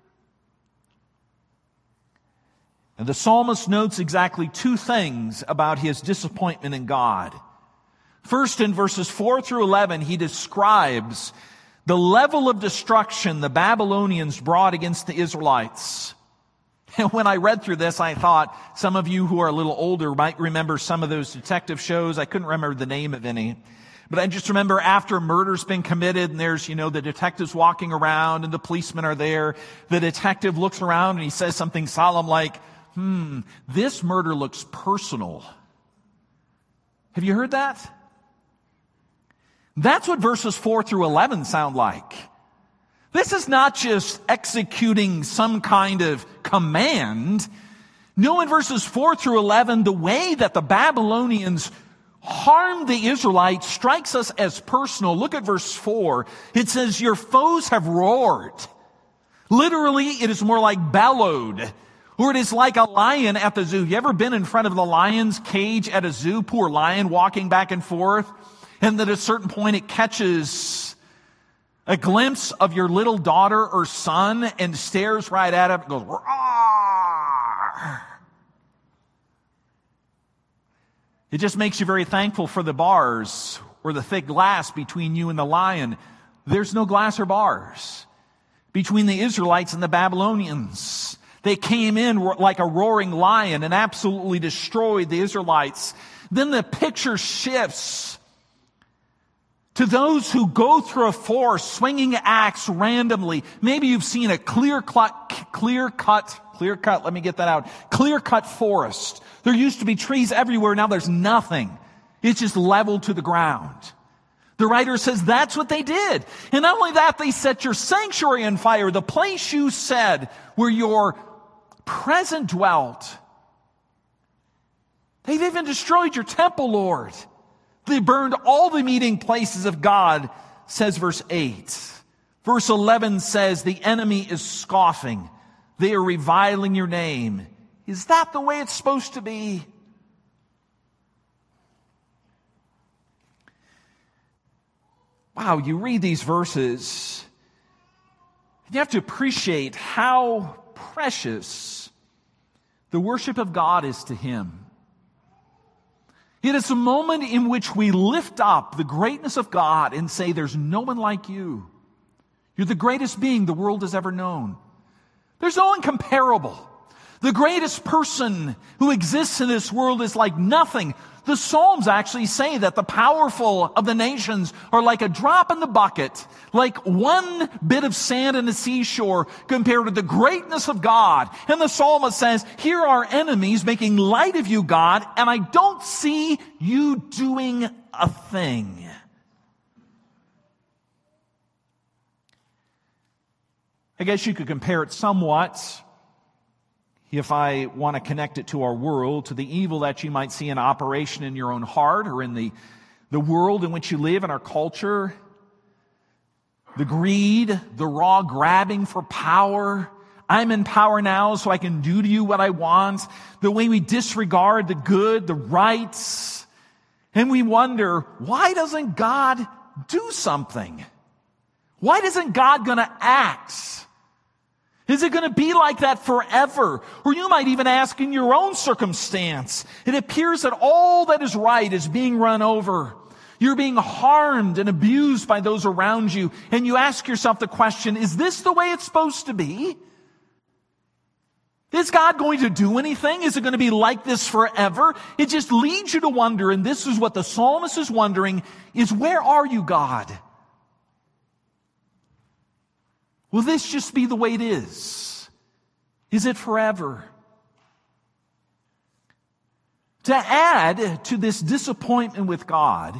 And the psalmist notes exactly two things about his disappointment in God. First, in verses four through eleven, he describes the level of destruction the Babylonians brought against the Israelites. And when I read through this, I thought some of you who are a little older might remember some of those detective shows. I couldn't remember the name of any. But I just remember after a murder's been committed and there's, you know, the detectives walking around and the policemen are there, the detective looks around and he says something solemn like, hmm, this murder looks personal. Have you heard that? That's what verses four through eleven sound like. This is not just executing some kind of command. No, in verses four through eleven, the way that the Babylonians harmed the Israelites strikes us as personal. Look at verse four. It says, your foes have roared. Literally, it is more like bellowed. Or it is like a lion at the zoo. You ever been in front of the lion's cage at a zoo? Poor lion walking back and forth. And at a certain point it catches a glimpse of your little daughter or son and stares right at him and goes, roar. It just makes you very thankful for the bars or the thick glass between you and the lion. There's no glass or bars between the Israelites and the Babylonians. They came in like a roaring lion and absolutely destroyed the Israelites. Then the picture shifts to those who go through a forest swinging axe randomly. Maybe you've seen a clear-cut, clear-cut clear cut, let me get that out. Clear cut forest. There used to be trees everywhere, now there's nothing. It's just leveled to the ground. The writer says that's what they did. And not only that, they set your sanctuary on fire, the place you said where your presence dwelt. They've even destroyed your temple, Lord. They burned all the meeting places of God, says verse eight. Verse eleven says the enemy is scoffing. They are reviling your name. Is that the way it's supposed to be? Wow, you read these verses, and you have to appreciate how precious the worship of God is to Him. It is a moment in which we lift up the greatness of God and say, there's no one like you. You're the greatest being the world has ever known. There's no one comparable. The greatest person who exists in this world is like nothing. The Psalms actually say that the powerful of the nations are like a drop in the bucket, like one bit of sand in the seashore compared to the greatness of God. And the psalmist says, here are enemies making light of you, God, and I don't see you doing a thing. I guess you could compare it somewhat, if I want to connect it to our world, to the evil that you might see in operation in your own heart or in the, the world in which you live, in our culture. The greed, the raw grabbing for power. I'm in power now so I can do to you what I want. The way we disregard the good, the rights. And we wonder, why doesn't God do something? Why isn't God going to act? Is it going to be like that forever? Or you might even ask in your own circumstance. It appears that all that is right is being run over. You're being harmed and abused by those around you. And you ask yourself the question, is this the way it's supposed to be? Is God going to do anything? Is it going to be like this forever? It just leads you to wonder, and this is what the psalmist is wondering, is where are you, God? Will this just be the way it is? Is it forever? To add to this disappointment with God,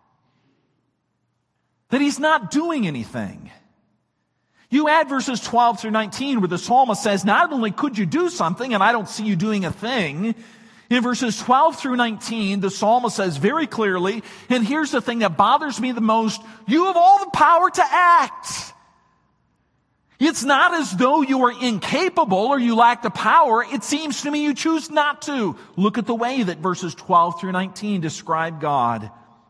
that He's not doing anything. You add verses twelve through nineteen where the psalmist says, not only could you do something and I don't see you doing a thing. In verses twelve through nineteen, the psalmist says very clearly, and here's the thing that bothers me the most, you have all the power to act. It's not as though you are incapable or you lack the power. It seems to me you choose not to. Look at the way that verses twelve through nineteen describe God.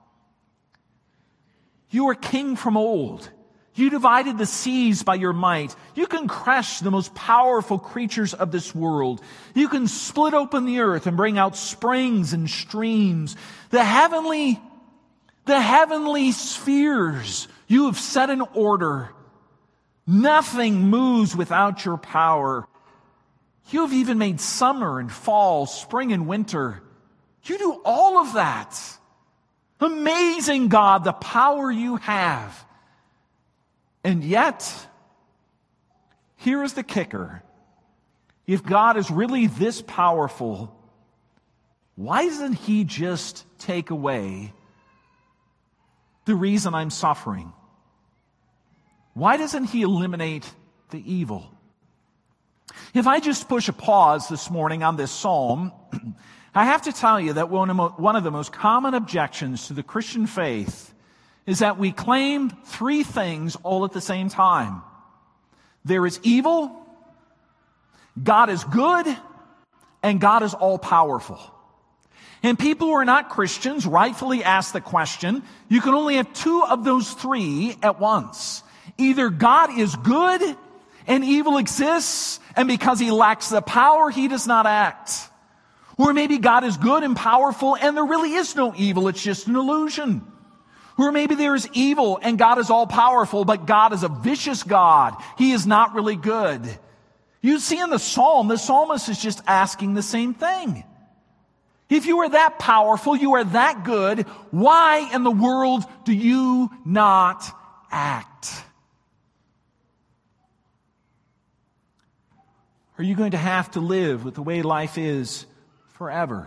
You are king from old. You divided the seas by your might. You can crush the most powerful creatures of this world. You can split open the earth and bring out springs and streams. The heavenly, the heavenly spheres you have set in order. Nothing moves without your power. You have even made summer and fall, spring and winter. You do all of that. Amazing God, the power you have. And yet, here is the kicker. If God is really this powerful, why doesn't He just take away the reason I'm suffering? Why doesn't He eliminate the evil? If I just push a pause this morning on this psalm, I have to tell you that one of the most common objections to the Christian faith is that we claim three things all at the same time. There is evil, God is good, and God is all-powerful. And people who are not Christians rightfully ask the question, you can only have two of those three at once. Either God is good and evil exists, and because He lacks the power, He does not act. Or maybe God is good and powerful and there really is no evil, it's just an illusion. Or maybe there is evil and God is all powerful, but God is a vicious God. He is not really good. You see in the psalm, the psalmist is just asking the same thing. If you are that powerful, you are that good, why in the world do you not act? Are you going to have to live with the way life is forever?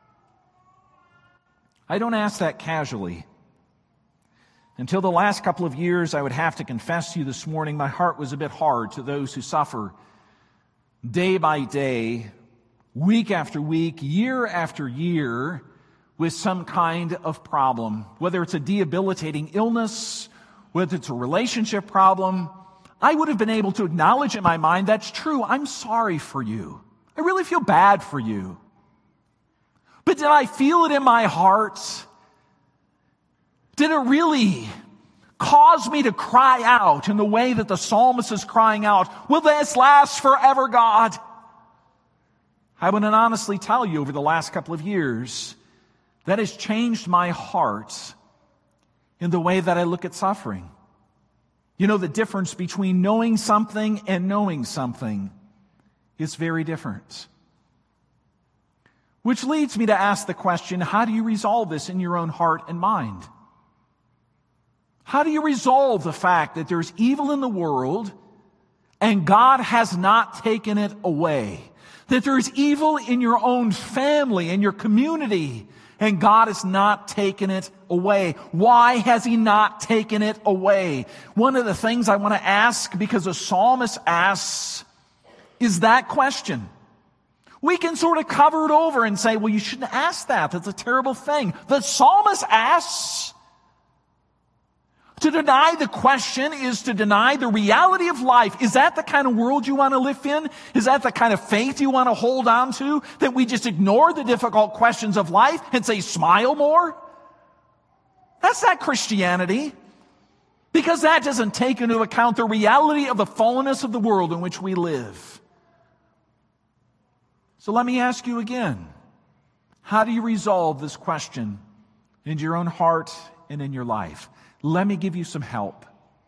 I don't ask that casually. Until the last couple of years, I would have to confess to you this morning, my heart was a bit hard to those who suffer day by day, week after week, year after year, with some kind of problem, whether it's a debilitating illness, whether it's a relationship problem. I would have been able to acknowledge in my mind, that's true, I'm sorry for you. I really feel bad for you. But did I feel it in my heart? Did it really cause me to cry out in the way that the psalmist is crying out, will this last forever, God? I would honestly tell you over the last couple of years, that has changed my heart in the way that I look at suffering. You know, the difference between knowing something and knowing something is very different. Which leads me to ask the question, how do you resolve this in your own heart and mind? How do you resolve the fact that there's evil in the world and God has not taken it away? That there's evil in your own family, in your community, and God has not taken it away. Why has He not taken it away? One of the things I want to ask, because the psalmist asks, is that question. We can sort of cover it over and say, well, you shouldn't ask that. That's a terrible thing. The psalmist asks. To deny the question is to deny the reality of life. Is that the kind of world you want to live in? Is that the kind of faith you want to hold on to? That we just ignore the difficult questions of life and say, smile more? That's not Christianity. Because that doesn't take into account the reality of the fallenness of the world in which we live. So let me ask you again. How do you resolve this question in your own heart and in your life? Let me give you some help.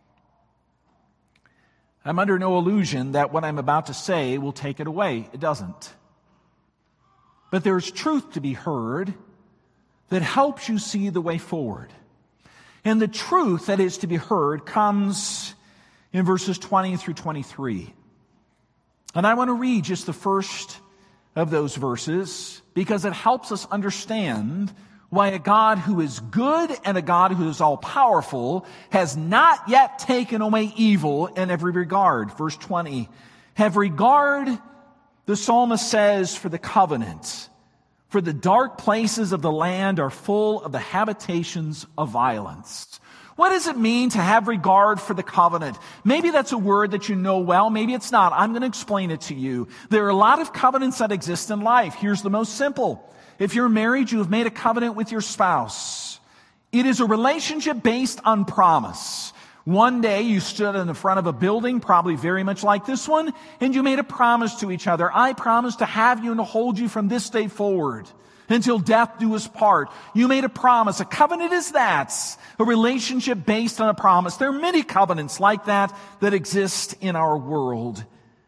I'm under no illusion that what I'm about to say will take it away. It doesn't. But there's truth to be heard that helps you see the way forward. And the truth that is to be heard comes in verses twenty through twenty-three. And I want to read just the first of those verses because it helps us understand why a God who is good and a God who is all-powerful has not yet taken away evil in every regard. Verse twenty, have regard, the psalmist says, for the covenant, for the dark places of the land are full of the habitations of violence. What does it mean to have regard for the covenant? Maybe that's a word that you know well. Maybe it's not. I'm going to explain it to you. There are a lot of covenants that exist in life. Here's the most simple. If you're married, you have made a covenant with your spouse. It is a relationship based on promise. One day you stood in the front of a building, probably very much like this one, and you made a promise to each other. I promise to have you and to hold you from this day forward until death do us part. You made a promise. A covenant is that, a relationship based on a promise. There are many covenants like that that exist in our world.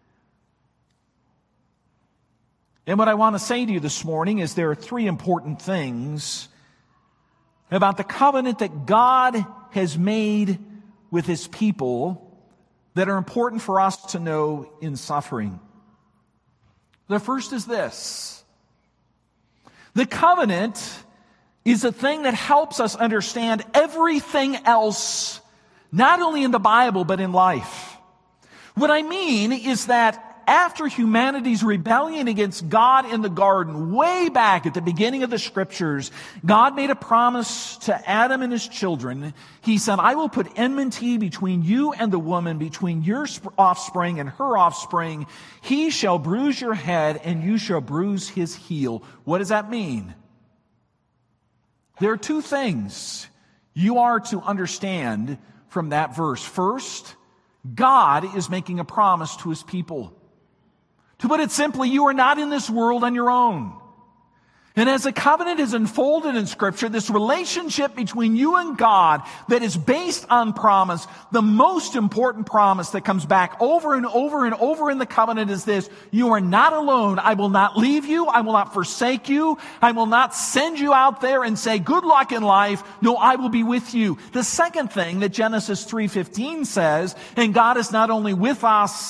And what I want to say to you this morning is there are three important things about the covenant that God has made with His people that are important for us to know in suffering. The first is this. The covenant is a thing that helps us understand everything else, not only in the Bible, but in life. What I mean is that after humanity's rebellion against God in the garden, way back at the beginning of the scriptures, God made a promise to Adam and his children. He said, I will put enmity between you and the woman, between your offspring and her offspring. He shall bruise your head and you shall bruise his heel. What does that mean? There are two things you are to understand from that verse. First, God is making a promise to His people. To put it simply, you are not in this world on your own. And as the covenant is unfolded in Scripture, this relationship between you and God that is based on promise, the most important promise that comes back over and over and over in the covenant is this: you are not alone. I will not leave you. I will not forsake you. I will not send you out there and say, good luck in life. No, I will be with you. The second thing that Genesis three fifteen says, and God is not only with us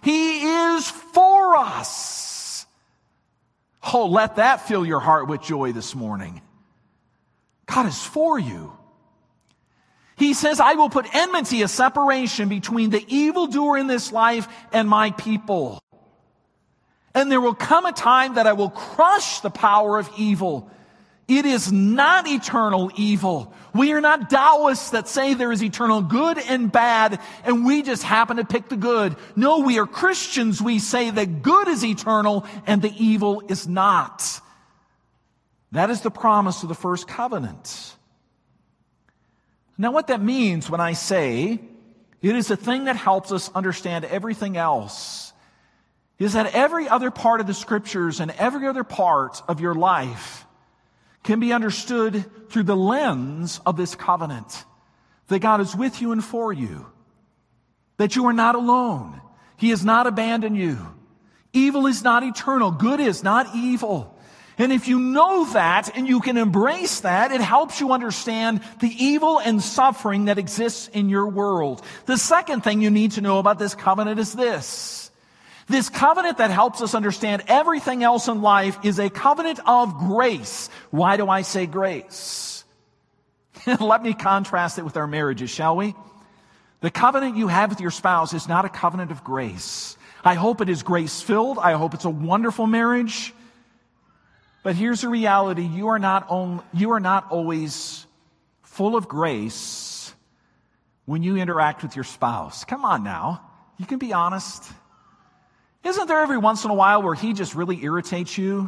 He is for us. Oh, let that fill your heart with joy this morning. God is for you. He says, I will put enmity, a separation between the evildoer in this life and my people. And there will come a time that I will crush the power of evil. It is not eternal evil. We are not Taoists that say there is eternal good and bad, and we just happen to pick the good. No, we are Christians. We say that good is eternal and the evil is not. That is the promise of the first covenant. Now, what that means when I say it is a thing that helps us understand everything else is that every other part of the Scriptures and every other part of your life can be understood through the lens of this covenant. That God is with you and for you. That you are not alone. He has not abandoned you. Evil is not eternal. Good is not evil. And if you know that and you can embrace that, it helps you understand the evil and suffering that exists in your world. The second thing you need to know about this covenant is this. This covenant that helps us understand everything else in life is a covenant of grace. Why do I say grace? Let me contrast it with our marriages, shall we? The covenant you have with your spouse is not a covenant of grace. I hope it is grace-filled. I hope it's a wonderful marriage. But here's the reality. You are not on, you are not always full of grace when you interact with your spouse. Come on now. You can be honest. Isn't there every once in a while where he just really irritates you?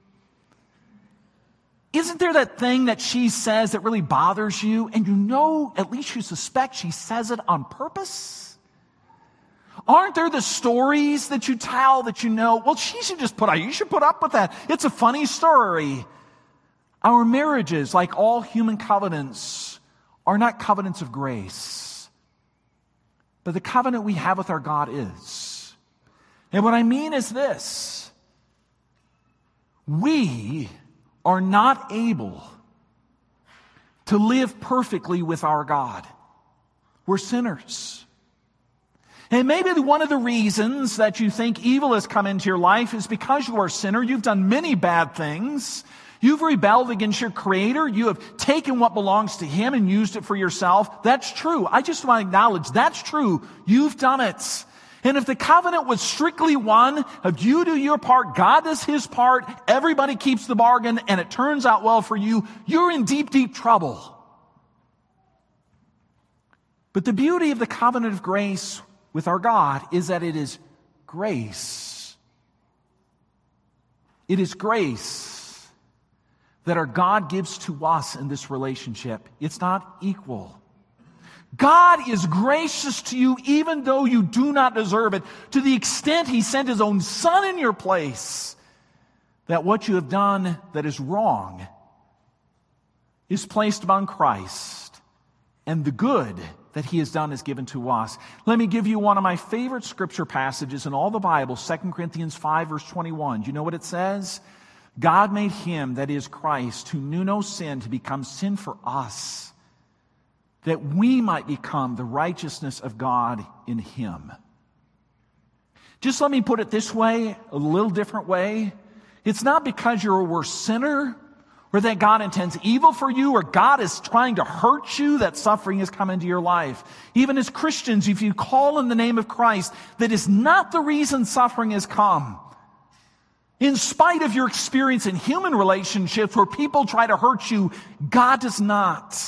Isn't there that thing that she says that really bothers you, and you know, at least you suspect she says it on purpose? Aren't there the stories that you tell that you know, well, she should just put up, you should put up with that. It's a funny story. Our marriages, like all human covenants, are not covenants of grace. But the covenant we have with our God is. And what I mean is this. We are not able to live perfectly with our God. We're sinners. And maybe one of the reasons that you think evil has come into your life is because you are a sinner. You've done many bad things. You've rebelled against your Creator. You have taken what belongs to Him and used it for yourself. That's true. I just want to acknowledge that's true. You've done it. And if the covenant was strictly one of you do your part, God does His part, everybody keeps the bargain, and it turns out well for you, you're in deep, deep trouble. But the beauty of the covenant of grace with our God is that it is grace. It is grace that our God gives to us in this relationship. It's not equal. God is gracious to you even though you do not deserve it, to the extent He sent His own Son in your place, that what you have done that is wrong is placed upon Christ, and the good that He has done is given to us. Let me give you one of my favorite scripture passages in all the Bible, Second Corinthians five, verse twenty-one. Do you know what it says? God made Him, that is Christ, who knew no sin, to become sin for us, that we might become the righteousness of God in Him. Just let me put it this way, a little different way. It's not because you're a worse sinner, or that God intends evil for you, or God is trying to hurt you, that suffering has come into your life. Even as Christians, if you call in the name of Christ, that is not the reason suffering has come. In spite of your experience in human relationships where people try to hurt you, God does not.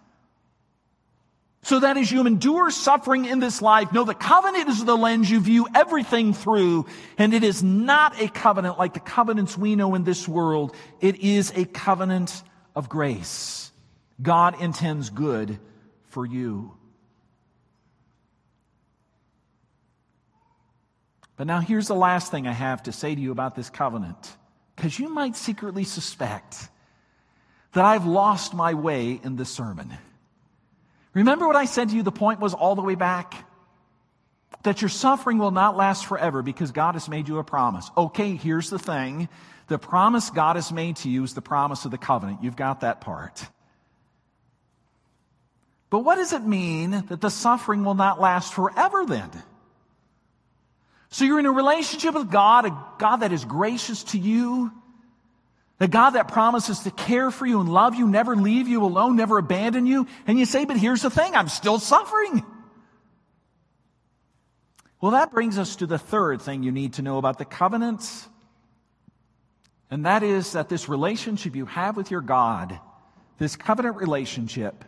So that as you endure suffering in this life, know the covenant is the lens you view everything through, and it is not a covenant like the covenants we know in this world. It is a covenant of grace. God intends good for you. But now here's the last thing I have to say to you about this covenant, because you might secretly suspect that I've lost my way in this sermon. Remember what I said to you, the point was all the way back? That your suffering will not last forever because God has made you a promise. Okay, here's the thing. The promise God has made to you is the promise of the covenant. You've got that part. But what does it mean that the suffering will not last forever then? So you're in a relationship with God, a God that is gracious to you, a God that promises to care for you and love you, never leave you alone, never abandon you. And you say, but here's the thing, I'm still suffering. Well, that brings us to the third thing you need to know about the covenant. And that is that this relationship you have with your God, this covenant relationship,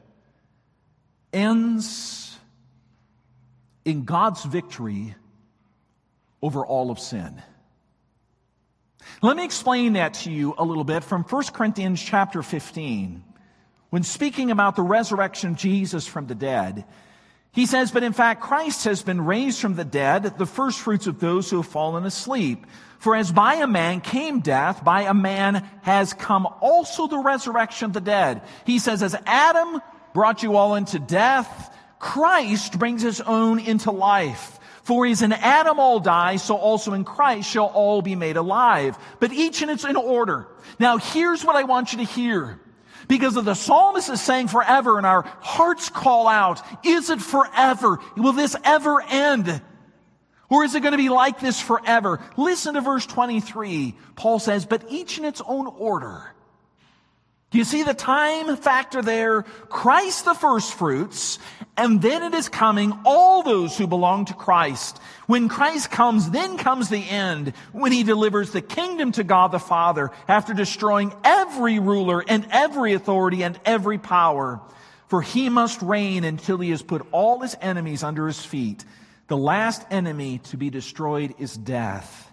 ends in God's victory over all of sin. Let me explain that to you a little bit from First Corinthians chapter fifteen. When speaking about the resurrection of Jesus from the dead, he says, but in fact, Christ has been raised from the dead, the first fruits of those who have fallen asleep. For as by a man came death, by a man has come also the resurrection of the dead. He says, as Adam brought you all into death, Christ brings his own into life. For as in Adam all die, so also in Christ shall all be made alive. But each in its in order. Now here's what I want you to hear. Because of the psalmist is saying forever, and our hearts call out, is it forever? Will this ever end? Or is it going to be like this forever? Listen to verse twenty-three. Paul says, but each in its own order. Do you see the time factor there? Christ the first fruits, and then it is coming all those who belong to Christ. When Christ comes, then comes the end, when he delivers the kingdom to God the Father, after destroying every ruler and every authority and every power. For he must reign until he has put all his enemies under his feet. The last enemy to be destroyed is death.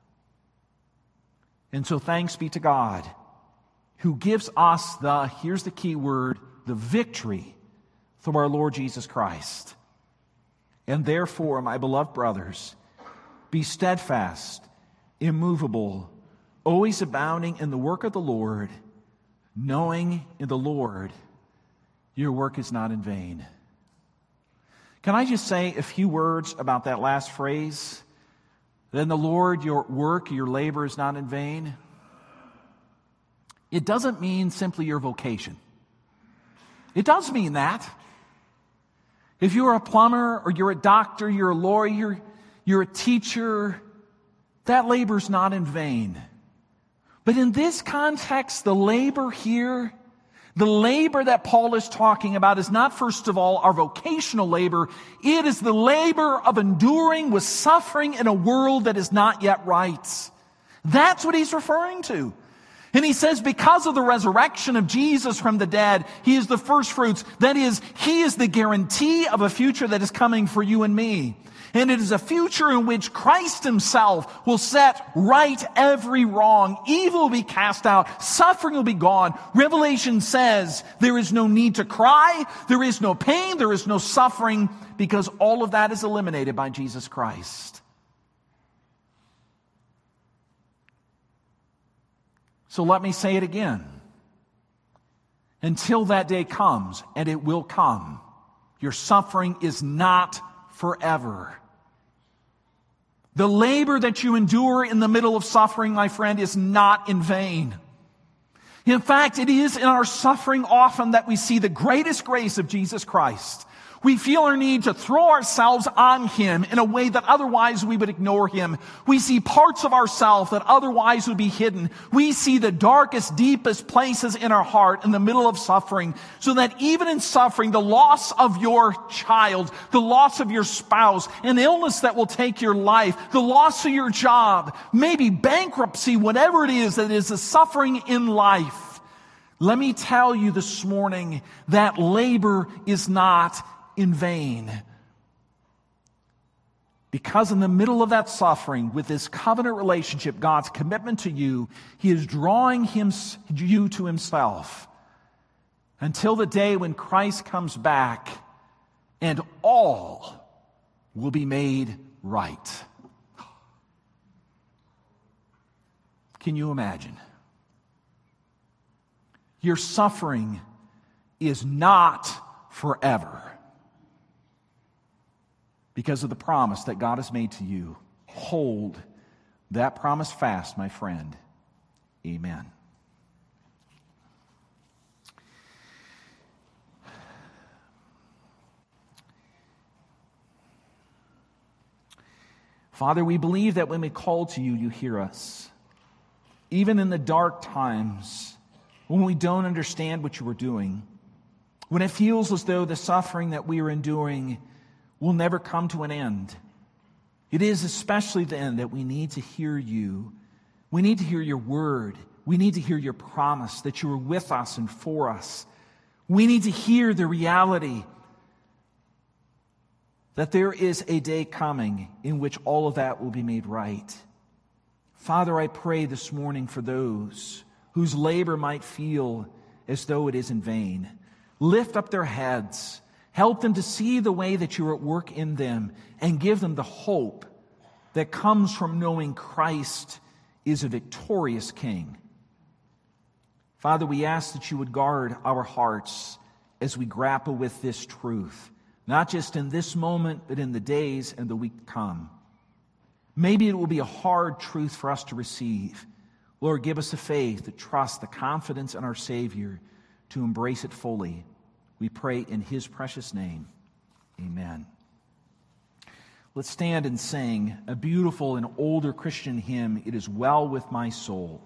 And so thanks be to God, who gives us the, here's the key word, the victory through our Lord Jesus Christ. And therefore, my beloved brothers, be steadfast, immovable, always abounding in the work of the Lord, knowing in the Lord your work is not in vain. Can I just say a few words about that last phrase? Then the Lord, your work, your labor is not in vain. It doesn't mean simply your vocation. It does mean that. If you're a plumber or you're a doctor, you're a lawyer, you're a teacher, that labor's not in vain. But in this context, the labor here, the labor that Paul is talking about is not, first of all, our vocational labor. It is the labor of enduring with suffering in a world that is not yet right. That's what he's referring to. And he says, because of the resurrection of Jesus from the dead, he is the first fruits. That is, he is the guarantee of a future that is coming for you and me. And it is a future in which Christ himself will set right every wrong. Evil will be cast out. Suffering will be gone. Revelation says there is no need to cry. There is no pain. There is no suffering, because all of that is eliminated by Jesus Christ. So let me say it again. Until that day comes, and it will come, your suffering is not forever. The labor that you endure in the middle of suffering, my friend, is not in vain. In fact, it is in our suffering often that we see the greatest grace of Jesus Christ. We feel our need to throw ourselves on him in a way that otherwise we would ignore him. We see parts of ourselves that otherwise would be hidden. We see the darkest, deepest places in our heart in the middle of suffering, so that even in suffering, the loss of your child, the loss of your spouse, an illness that will take your life, the loss of your job, maybe bankruptcy, whatever it is that is a suffering in life, let me tell you this morning that labor is not in vain. Because in the middle of that suffering, with this covenant relationship, God's commitment to you, he is drawing him, you to himself until the day when Christ comes back and all will be made right. Can you imagine? Your suffering is not forever, because of the promise that God has made to you. Hold that promise fast, my friend. Amen. Father, we believe that when we call to you, you hear us. Even in the dark times, when we don't understand what you are doing, when it feels as though the suffering that we are enduring will never come to an end, it is especially then that we need to hear you. We need to hear your word. We need to hear your promise that you are with us and for us. We need to hear the reality that there is a day coming in which all of that will be made right. Father, I pray this morning for those whose labor might feel as though it is in vain. Lift up their heads. Help them to see the way that you are at work in them and give them the hope that comes from knowing Christ is a victorious King. Father, we ask that you would guard our hearts as we grapple with this truth, not just in this moment, but in the days and the week to come. Maybe it will be a hard truth for us to receive. Lord, give us the faith, the trust, the confidence in our Savior to embrace it fully. We pray in his precious name. Amen. Let's stand and sing a beautiful and older Christian hymn, It Is Well With My Soul.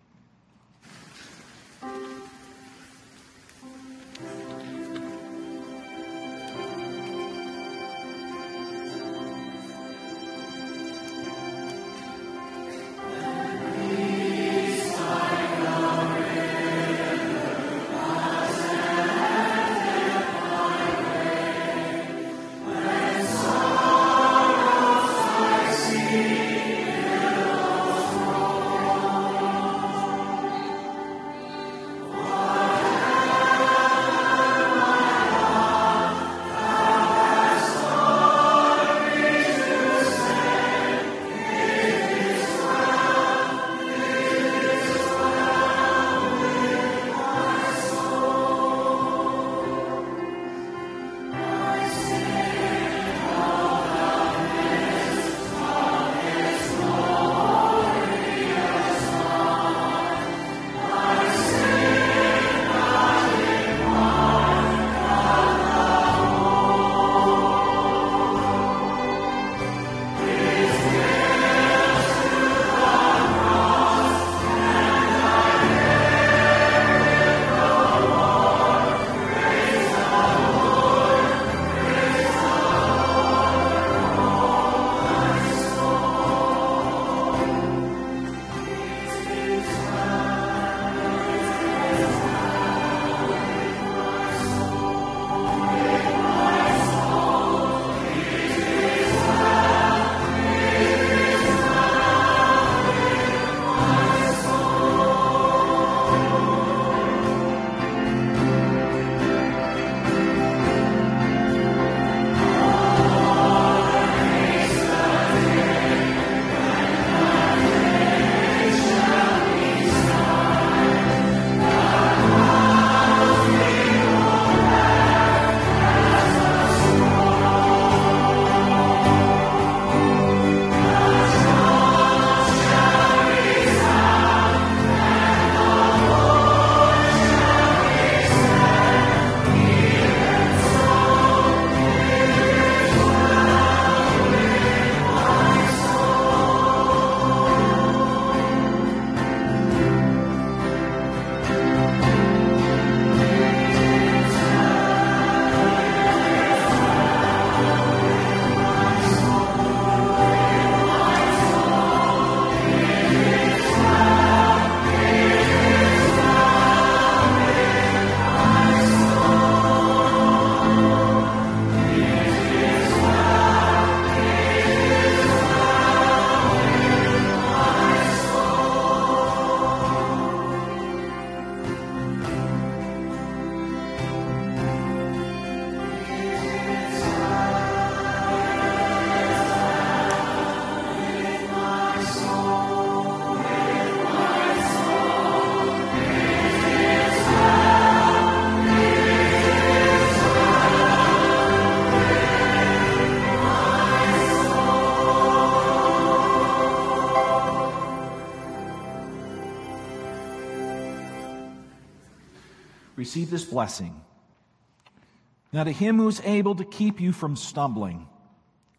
receive this blessing. Now to him who is able to keep you from stumbling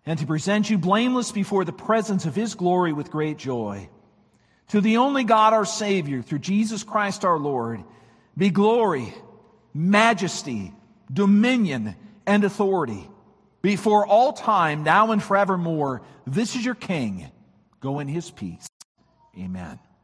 and to present you blameless before the presence of His glory with great joy. To the only God our Savior, through Jesus Christ our Lord, be glory, majesty, dominion, and authority before all time, now and forevermore. This is your King. Go in His peace. Amen.